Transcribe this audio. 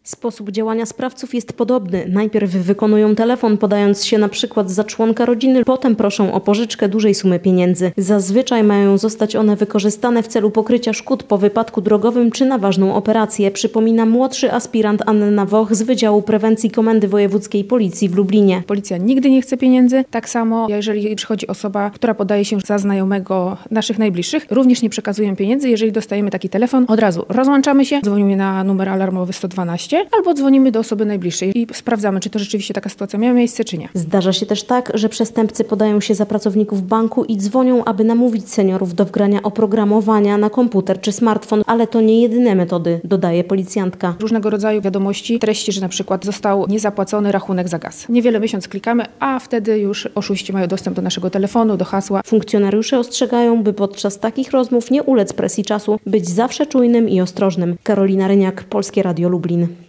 Sposób działania sprawców jest podobny. Najpierw wykonują telefon, podając się na przykład za członka rodziny, potem proszą o pożyczkę dużej sumy pieniędzy. Zazwyczaj mają zostać one wykorzystane w celu pokrycia szkód po wypadku drogowym czy na ważną operację, przypomina młodszy aspirant Anna Woch z Wydziału Prewencji Komendy Wojewódzkiej Policji w Lublinie. Policja nigdy nie chce pieniędzy. Tak samo, jeżeli przychodzi osoba, która podaje się za znajomego naszych najbliższych, również nie przekazują pieniędzy. Jeżeli dostajemy taki telefon, od razu rozłączamy się, dzwonimy na numer alarmowy 112 albo dzwonimy do osoby najbliższej i sprawdzamy, czy to rzeczywiście taka sytuacja miała miejsce, czy nie. Zdarza się też tak, że przestępcy podają się za pracowników banku i dzwonią, aby namówić seniorów do wgrania oprogramowania na komputer czy smartfon, ale to nie jedyne metody, dodaje policjantka. Różnego rodzaju wiadomości, treści, że na przykład został niezapłacony rachunek za gaz. Niewiele miesiąc klikamy, a wtedy już oszuści mają dostęp do naszego telefonu, do hasła. Funkcjonariusze ostrzegają, by podczas takich rozmów nie ulec presji czasu, być zawsze czujnym i ostrożnym. Karolina Ryniak, Polskie Radio Lublin.